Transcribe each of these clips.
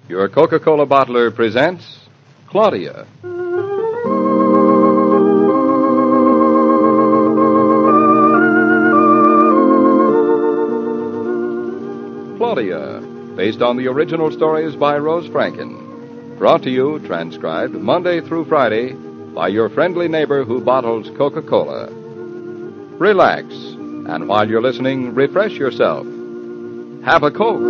Your Coca-Cola bottler presents Claudia. Claudia, based on the original stories by Rose Franken. Brought to you, transcribed, Monday through Friday, by your friendly neighbor who bottles Coca-Cola. Relax, and while you're listening, refresh yourself. Have a Coke.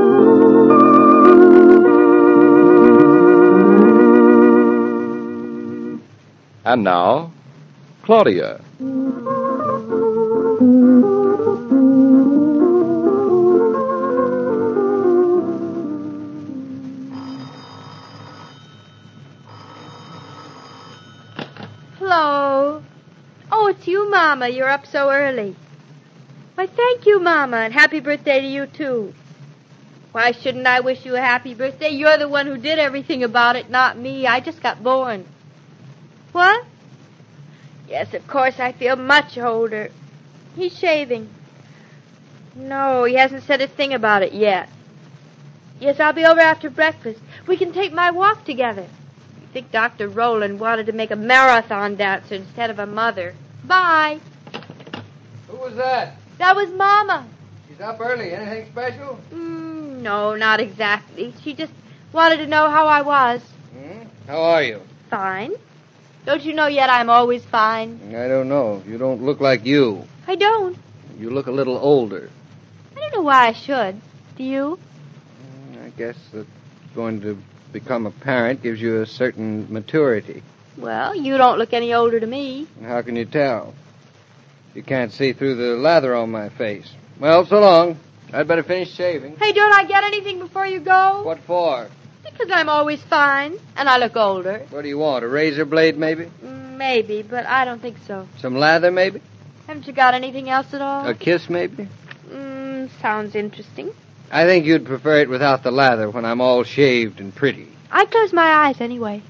And now, Claudia. Hello. Oh, it's you, Mama. You're up so early. Why, thank you, Mama, and happy birthday to you, too. Why shouldn't I wish you a happy birthday? You're the one who did everything about it, not me. I just got born. What? Yes, of course, I feel much older. He's shaving. No, he hasn't said a thing about it yet. Yes, I'll be over after breakfast. We can take my walk together. I think Dr. Rowland wanted to make a marathon dancer instead of a mother. Bye. Who was that? That was Mama. She's up early. Anything special? No, not exactly. She just wanted to know how I was. How are you? Fine. Don't you know yet I'm always fine? I don't know. You don't look like you. I don't. You look a little older. I don't know why I should. Do you? I guess that going to become a parent gives you a certain maturity. Well, you don't look any older to me. How can you tell? You can't see through the lather on my face. Well, so long. I'd better finish shaving. Hey, don't I get anything before you go? What for? Because I'm always fine, and I look older. What do you want, a razor blade, maybe? Maybe, but I don't think so. Some lather, maybe? Haven't you got anything else at all? A kiss, maybe? Sounds interesting. I think you'd prefer it without the lather when I'm all shaved and pretty. I close my eyes anyway.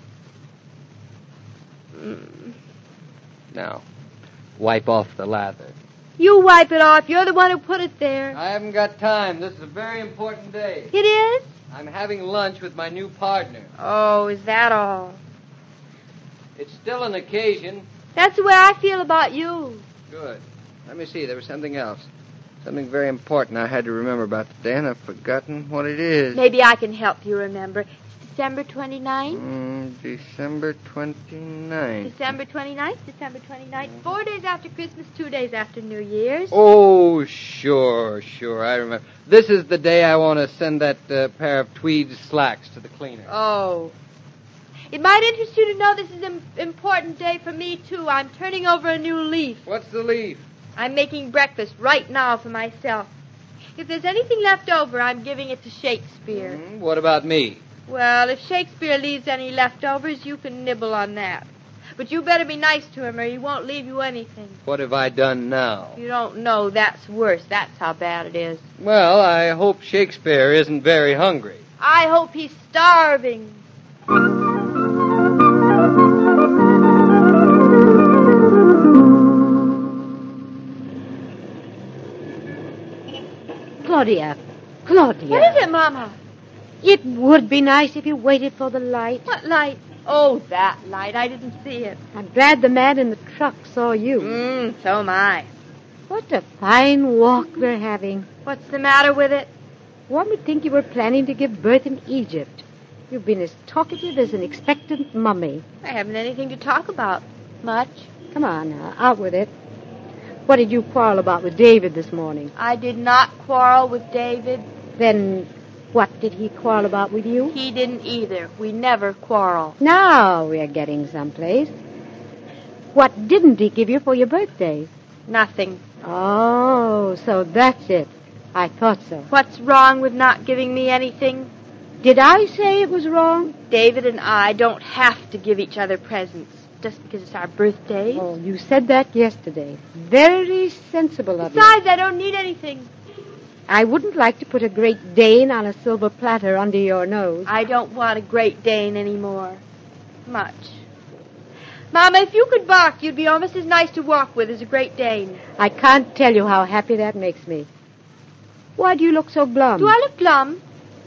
Now, wipe off the lather. You wipe it off. You're the one who put it there. I haven't got time. This is a very important day. It is? I'm having lunch with my new partner. Oh, is that all? It's still an occasion. That's the way I feel about you. Good. Let me see. There was something else. Something very important I had to remember about today, and I've forgotten what it is. Maybe I can help you remember. It's December 29th? December 29th. December 29th, December 29th. 4 days after Christmas, 2 days after New Year's. Oh, sure. I remember. This is the day I want to send that pair of tweed slacks to the cleaner. Oh. It might interest you to know this is an important day for me, too. I'm turning over a new leaf. What's the leaf? I'm making breakfast right now for myself. If there's anything left over, I'm giving it to Shakespeare. What about me? Well, if Shakespeare leaves any leftovers, you can nibble on that. But you better be nice to him or he won't leave you anything. What have I done now? You don't know. That's worse. That's how bad it is. Well, I hope Shakespeare isn't very hungry. I hope he's starving. Claudia. What is it, Mama? It would be nice if you waited for the light. What light? Oh, that light. I didn't see it. I'm glad the man in the truck saw you. So am I. What a fine walk we're having. What's the matter with it? One would think you were planning to give birth in Egypt. You've been as talkative as an expectant mummy. I haven't anything to talk about. Much. Come on now, out with it. What did you quarrel about with David this morning? I did not quarrel with David. Then what did he quarrel about with you? He didn't either. We never quarrel. Now we're getting someplace. What didn't he give you for your birthday? Nothing. Oh, so that's it. I thought so. What's wrong with not giving me anything? Did I say it was wrong? David and I don't have to give each other presents just because it's our birthdays. Oh, you said that yesterday. Very sensible of you. Besides, I don't need anything. I wouldn't like to put a Great Dane on a silver platter under your nose. I don't want a Great Dane anymore. Much. Mama, if you could bark, you'd be almost as nice to walk with as a Great Dane. I can't tell you how happy that makes me. Why do you look so glum? Do I look glum?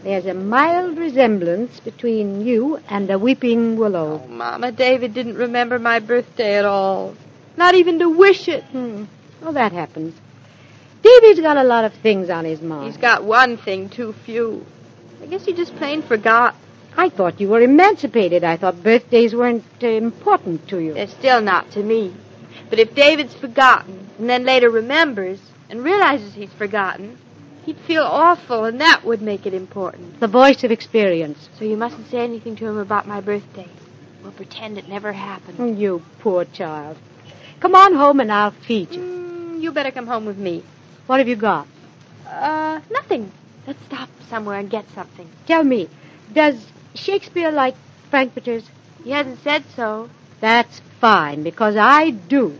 There's a mild resemblance between you and the weeping willow. Oh, Mama, David didn't remember my birthday at all. Not even to wish it. Well, that happens. David's got a lot of things on his mind. He's got one thing too few. I guess he just plain forgot. I thought you were emancipated. I thought birthdays weren't important to you. They're still not to me. But if David's forgotten and then later remembers and realizes he's forgotten, he'd feel awful, and that would make it important. The voice of experience. So you mustn't say anything to him about my birthday. We'll pretend it never happened. You poor child. Come on home and I'll feed you. You better come home with me. What have you got? Nothing. Let's stop somewhere and get something. Tell me, does Shakespeare like frankfurters? He hasn't said so. That's fine, because I do.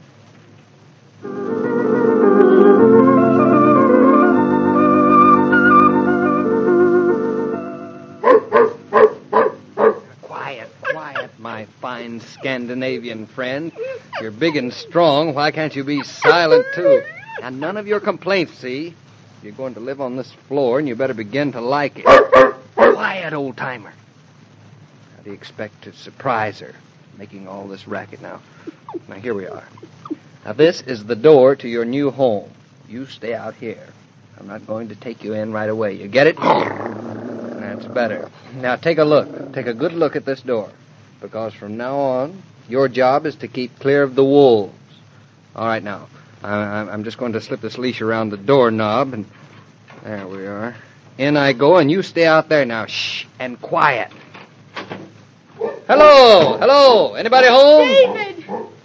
Quiet, my fine Scandinavian friend. You're big and strong. Why can't you be silent, too? And none of your complaints, see? You're going to live on this floor, and you better begin to like it. Quiet, old-timer. How do you expect to surprise her, making all this racket now? Now, here we are. Now, this is the door to your new home. You stay out here. I'm not going to take you in right away. You get it? That's better. Now, take a look. Take a good look at this door. Because from now on, your job is to keep clear of the wolves. All right, now. I'm just going to slip this leash around the doorknob, and there we are. In I go, and you stay out there now. Shh, and quiet. Hello. Anybody home? David!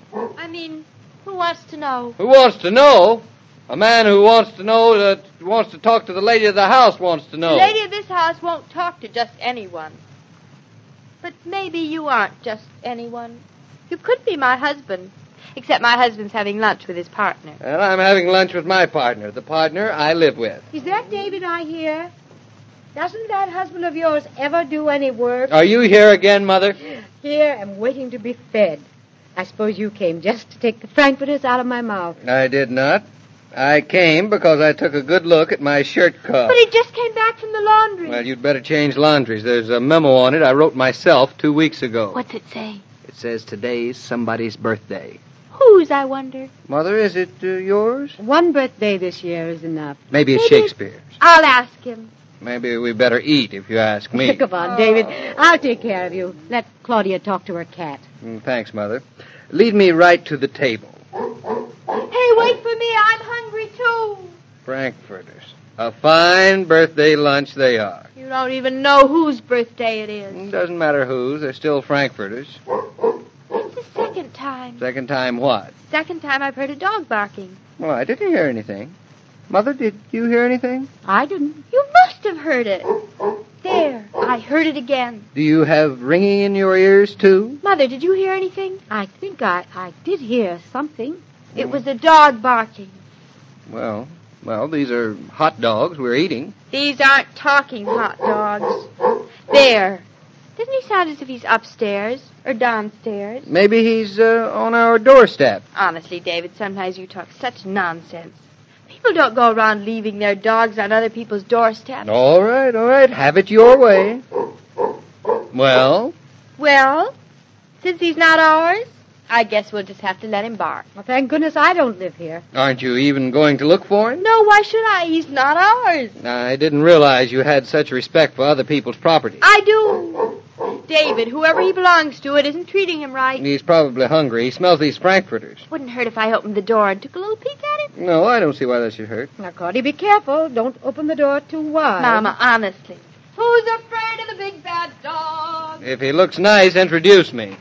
Who wants to know? Who wants to know? A man who wants to know that wants to talk to the lady of the house wants to know. The lady of this house won't talk to just anyone. But maybe you aren't just anyone. You could be my husband. Except my husband's having lunch with his partner. And I'm having lunch with my partner, the partner I live with. Is that David I hear? Doesn't that husband of yours ever do any work? Are you here again, Mother? Here, I'm waiting to be fed. I suppose you came just to take the frankfurters out of my mouth. I did not. I came because I took a good look at my shirt cuff. But he just came back from the laundry. Well, you'd better change laundries. There's a memo on it I wrote myself 2 weeks ago. What's it say? It says today's somebody's birthday. Whose, I wonder? Mother, is it yours? One birthday this year is enough. Maybe it's Shakespeare's. I'll ask him. Maybe we better eat, if you ask me. Come on, David. I'll take care of you. Let Claudia talk to her cat. Thanks, Mother. Lead me right to the table. Hey, wait for me. I'm hungry, too. Frankfurters. A fine birthday lunch they are. You don't even know whose birthday it is. Doesn't matter whose. They're still Frankfurters. It's the second time. Second time what? Second time I've heard a dog barking. Well, I didn't hear anything. Mother, did you hear anything? I didn't. You must have heard it. There, I heard it again. Do you have ringing in your ears, too? Mother, did you hear anything? I think I did hear something. It was a dog barking. Well, these are hot dogs we're eating. These aren't talking hot dogs. There. Doesn't he sound as if he's upstairs or downstairs? Maybe he's on our doorstep. Honestly, David, sometimes you talk such nonsense. People don't go around leaving their dogs on other people's doorsteps. All right. Have it your way. Well? Well, since he's not ours, I guess we'll just have to let him bark. Well, thank goodness I don't live here. Aren't you even going to look for him? No, why should I? He's not ours. I didn't realize you had such respect for other people's property. I do. David, whoever he belongs to, it isn't treating him right. He's probably hungry. He smells these frankfurters. Wouldn't hurt if I opened the door and took a little peek at him. No, I don't see why that should hurt. Now, Claudia, be careful. Don't open the door too wide. Mama, honestly. Who's afraid of the big bad dog? If he looks nice, introduce me.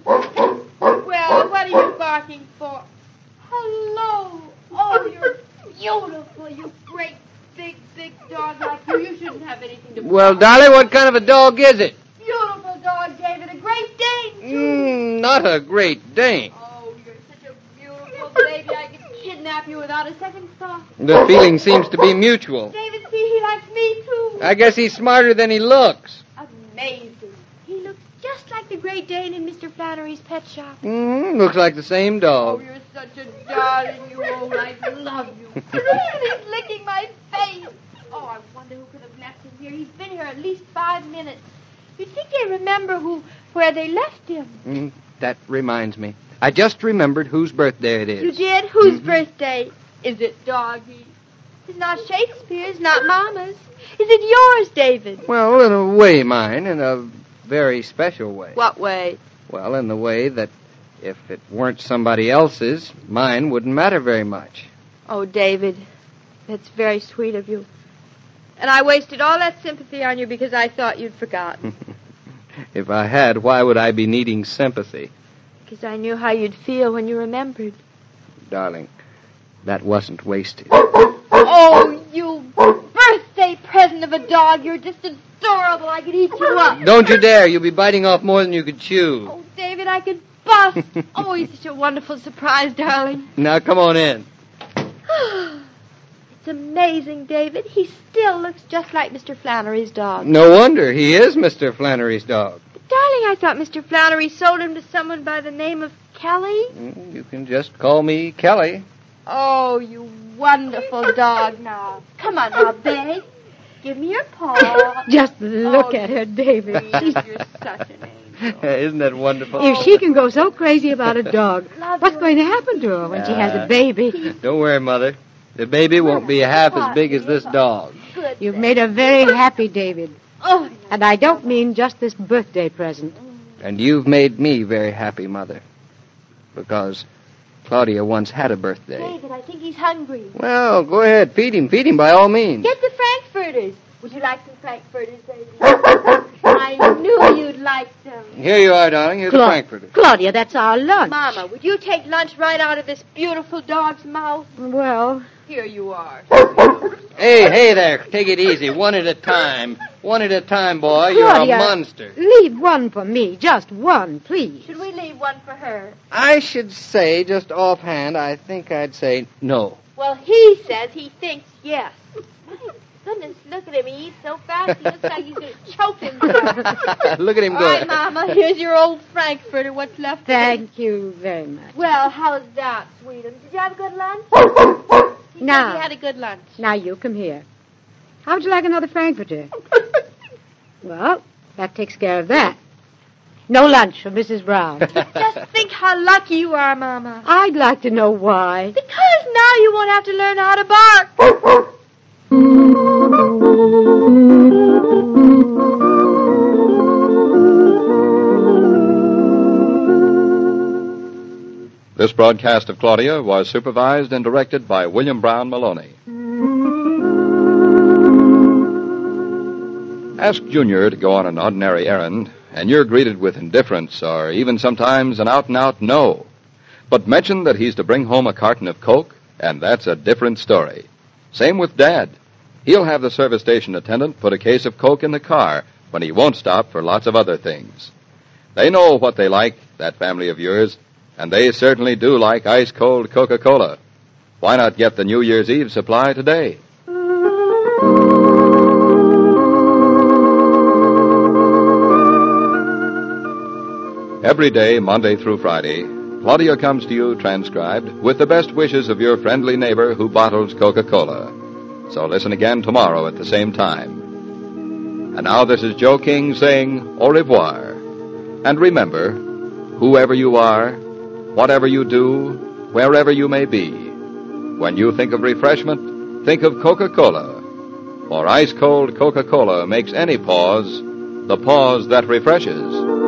Well, what are you barking for? Hello. Oh, you're beautiful, you great big dog like you. You shouldn't have anything to Well, Dolly, what kind of a dog is it? Beautiful dog, David. A Great Dane. Not a Great Dane. Oh, you're such a beautiful baby. I could kidnap you without a second thought. The feeling seems to be mutual. David, see, he likes me, too. I guess he's smarter than he looks. Amazing. He looks just like the Great Dane in Mr. Flannery's pet shop. Looks like the same Oh, dog. you're such a darling, you old. I love you. He's licking my face. Oh, I wonder who could have left him here. He's been here at least 5 minutes. You'd think they remember where they left him. That reminds me. I just remembered whose birthday it is. You did? Whose birthday? Is it Doggy? It's not Shakespeare's, not Mama's. Is it yours, David? Well, in a way, mine, in a very special way. What way? Well, in the way that if it weren't somebody else's, mine wouldn't matter very much. Oh, David, that's very sweet of you. And I wasted all that sympathy on you because I thought you'd forgotten. If I had, why would I be needing sympathy? Because I knew how you'd feel when you remembered. Darling, that wasn't wasted. Oh, you birthday present of a dog. You're just adorable. I could eat you up. Don't you dare. You'll be biting off more than you could chew. Oh, David, I could bust. Oh, he's such a wonderful surprise, darling. Now, come on in. It's amazing, David. He still looks just like Mr. Flannery's dog. No wonder. He is Mr. Flannery's dog. But, darling, I thought Mr. Flannery sold him to someone by the name of Kelly. You can just call me Kelly. Oh, you wonderful dog now. Come on now, babe. Give me your paw. Just look at her, David. Please, you're such an angel. Isn't that wonderful? If she can go so crazy about a dog, Love what's you. going to happen to her when she has a baby? Don't worry, Mother. The baby won't be half as big as this dog. Good. You've made her very happy, David. Oh, And I don't mean just this birthday present. And you've made me very happy, Mother. Because Claudia once had a birthday. David, I think he's hungry. Well, go ahead. Feed him by all means. Get the Frankfurters. Would you like some Frankfurters, baby? I knew you'd like them. Here you are, darling. Here's the Frankfurter. Claudia, that's our lunch. Mama, would you take lunch right out of this beautiful dog's mouth? Well, Here you are. Hey there. Take it easy. One at a time. One at a time, boy. You're Claudia, a monster. leave one for me. Just one, please. Should we leave one for her? I should say, just offhand, I think I'd say no. Well, he says he thinks yes. My goodness, look at him. He eats so fast, he looks like he's going to choke himself. Look at him All go. right, Mama, here's your old Frankfurter. What's left of it? Thank you very much. Well, how's that, sweetum? Did you have a good lunch? He said Now. he had a good lunch. Now you come here. How would you like another Frankfurter? Well, that takes care of that. No lunch for Mrs. Brown. Just think how lucky you are, Mama. I'd like to know why. Because now you won't have to learn how to bark. This broadcast of Claudia was supervised and directed by William Brown Maloney. Ask Junior to go on an ordinary errand, and you're greeted with indifference or even sometimes an out-and-out no. But mention that he's to bring home a carton of Coke, and that's a different story. Same with Dad. He'll have the service station attendant put a case of Coke in the car when he won't stop for lots of other things. They know what they like, that family of yours, and they certainly do like ice-cold Coca-Cola. Why not get the New Year's Eve supply today? Every day, Monday through Friday, Claudia comes to you transcribed with the best wishes of your friendly neighbor who bottles Coca-Cola. So listen again tomorrow at the same time. And now this is Joe King saying au revoir. And remember, whoever you are, whatever you do, wherever you may be, when you think of refreshment, think of Coca-Cola. For ice-cold Coca-Cola makes any pause the pause that refreshes.